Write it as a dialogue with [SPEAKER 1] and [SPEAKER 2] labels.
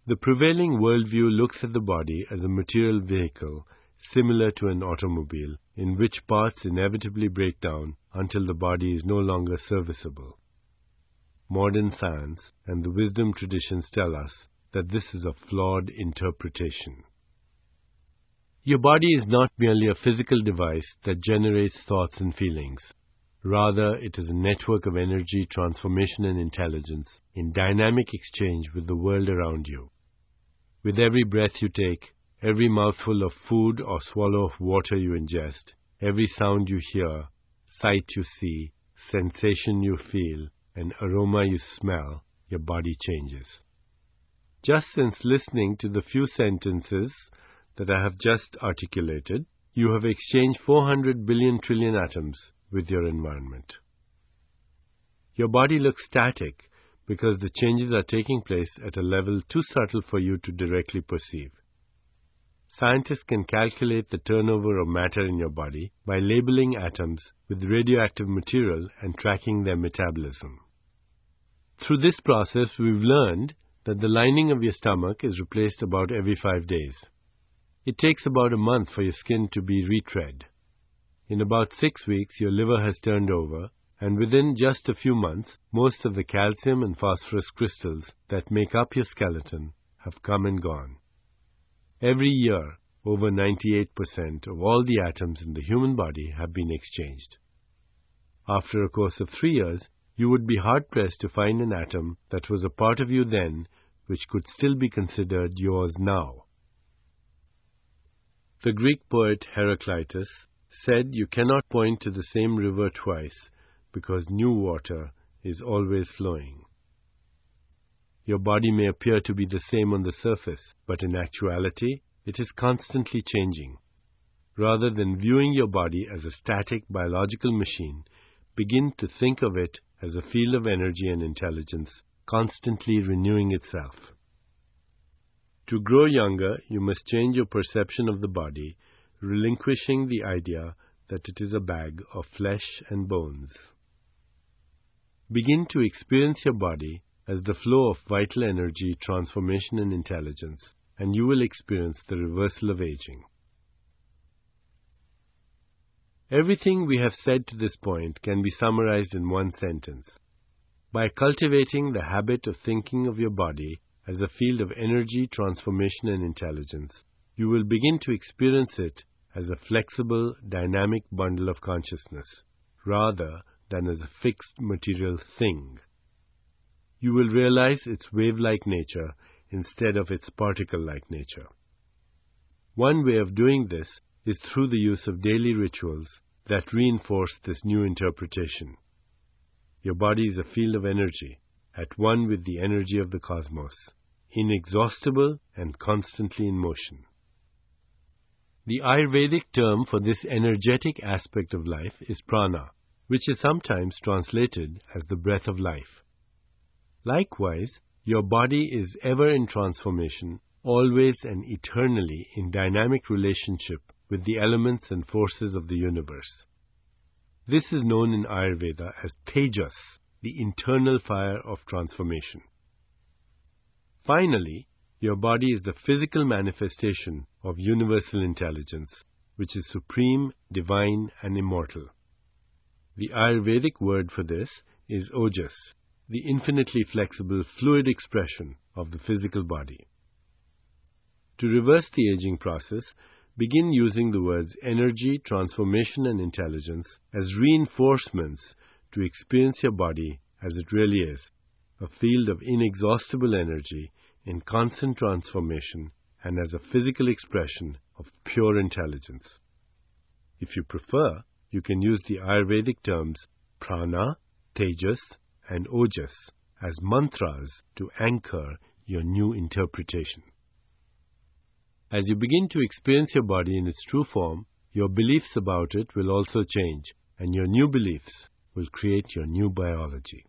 [SPEAKER 1] The prevailing worldview looks at the body as a material vehicle similar to an automobile, in which parts inevitably break down until the body is no longer serviceable. Modern science and the wisdom traditions tell us that this is a flawed interpretation. Your body is not merely a physical device that generates thoughts and feelings. Rather, it is a network of energy, transformation, and intelligence in dynamic exchange with the world around you. With every breath you take, every mouthful of food or swallow of water you ingest, every sound you hear, sight you see, sensation you feel, and aroma you smell, your body changes. Just since listening to the few sentences that I have just articulated, you have exchanged 400 billion trillion atoms with your environment. Your body looks static because the changes are taking place at a level too subtle for you to directly perceive. Scientists can calculate the turnover of matter in your body by labeling atoms with radioactive material and tracking their metabolism. Through this process, we've learned that the lining of your stomach is replaced about every 5 days. It takes about a month for your skin to be retread. In about 6 weeks, your liver has turned over, and within just a few months, most of the calcium and phosphorus crystals that make up your skeleton have come and gone. Every year, over 98% of all the atoms in the human body have been exchanged. After a course of 3 years, you would be hard-pressed to find an atom that was a part of you then which could still be considered yours now. The Greek poet Heraclitus said you cannot point to the same river twice because new water is always flowing. Your body may appear to be the same on the surface, but in actuality, it is constantly changing. Rather than viewing your body as a static biological machine, begin to think of it as a field of energy and intelligence, constantly renewing itself. To grow younger, you must change your perception of the body, relinquishing the idea that it is a bag of flesh and bones. Begin to experience your body as the flow of vital energy, transformation, and intelligence, and you will experience the reversal of aging. Everything we have said to this point can be summarized in one sentence. By cultivating the habit of thinking of your body as a field of energy, transformation, and intelligence, you will begin to experience it as a flexible, dynamic bundle of consciousness, rather than as a fixed material thing. You will realize its wave-like nature instead of its particle-like nature. One way of doing this is through the use of daily rituals that reinforce this new interpretation. Your body is a field of energy, at one with the energy of the cosmos, inexhaustible and constantly in motion. The Ayurvedic term for this energetic aspect of life is prana, which is sometimes translated as the breath of life. Likewise, your body is ever in transformation, always and eternally in dynamic relationship with the elements and forces of the universe. This is known in Ayurveda as Tejas, the internal fire of transformation. Finally, your body is the physical manifestation of universal intelligence, which is supreme, divine, and immortal. The Ayurvedic word for this is Ojas, the infinitely flexible, fluid expression of the physical body. To reverse the aging process, begin using the words energy, transformation, and intelligence as reinforcements to experience your body as it really is, a field of inexhaustible energy in constant transformation and as a physical expression of pure intelligence. If you prefer, you can use the Ayurvedic terms prana, tejas, and ojas as mantras to anchor your new interpretation. As you begin to experience your body in its true form, your beliefs about it will also change, and your new beliefs will create your new biology.